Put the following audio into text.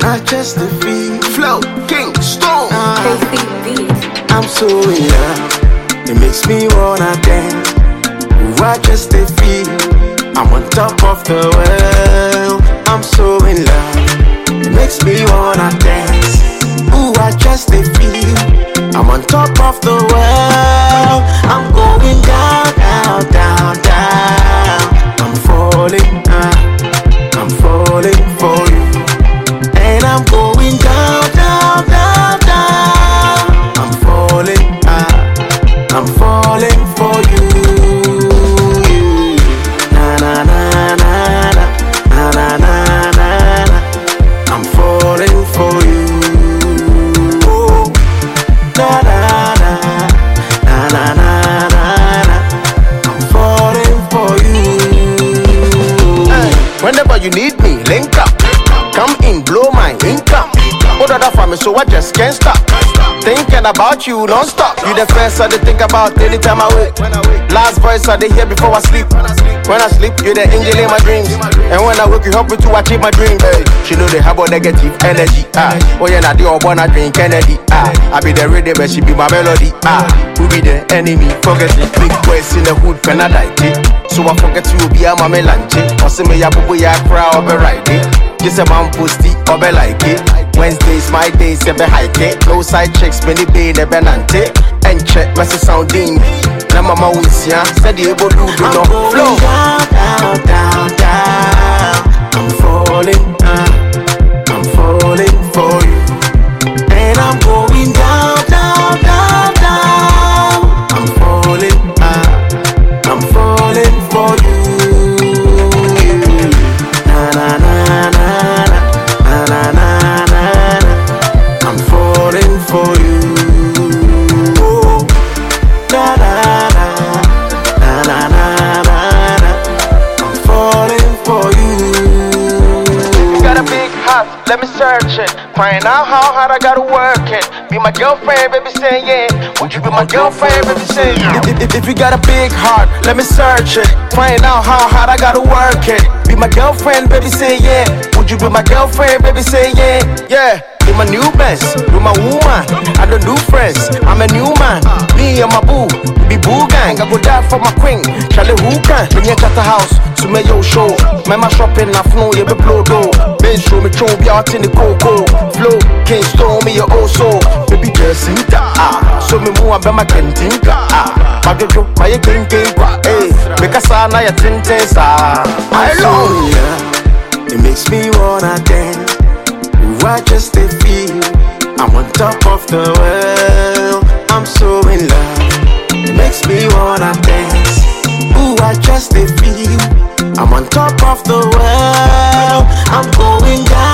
I just the feel. Flow, King, Stone. I'm so in love. It makes me wanna dance. Ooh, I just the feel. I'm on top of the world. I'm so in love. It makes me wanna dance. Ooh, I just the feel. I'm on top of the world. I'm going down, down, down, down. I'm falling for you. And I'm going down, down, down, down. I'm falling for you. Na na na na na na na na na. I'm falling for you. Oh, na na na na na na na. I'm falling for you. Hey, whenever you need me, link up. Come in, blow my income. Put other for me, so I just can't stop. Thinking about you non-stop. You the first I think about anytime I wake. Last voice I hear before I sleep. When I sleep, you the angel in my dreams. And when I wake, you help me to achieve my dream. Hey, she know they have a negative energy. Oh yeah, now they all wanna drink Kennedy. I be the rhythm, but she be my melody. Who be the enemy? Forget it. Big boys in the hood, can I die? So I forget you be a mama lanche. Or say me ya boo ya cry or be right. Just a man posty or be like it. Wednesdays, my days, be hike it. No side checks, many be the benante. And check, my sounding. Na mama wisia, said the able to do no flow. Down, down, down, down. I'm falling for you. And I'm going down, down, down, down. I'm falling for you. Na na na na na na na na. I'm falling for you. Oh, na na na na na na na. I'm falling for you. You got a big heart, let me search it. Find out how hard I gotta work it. Be my girlfriend, baby, say yeah. Would you be my girlfriend, baby, say yeah? If you got a big heart, let me search it. Find out how hard I gotta work it. Be my girlfriend, baby, say yeah. Would you be my girlfriend, baby, say yeah? Yeah. You're my new best, you're my woman. I don't do friends, I'm a new man. Me and my boo, be boo gang. I go die for my queen. Charlie who can? When you at the house, so me yo show. Me my shopping, I flow, you be blow though. Ben show me show, be out in the cocoa. Flow, King Stone, me your also. Baby just sinta, so me move and be my kentinka. My jojo, my king, hey. Because I know your tintin, I love you. It makes me wanna dance. Ooh, I just a feel. I'm on top of the world. I'm so in love. It makes me wanna dance. Ooh, I just a feel. I'm on top of the world. I'm going down.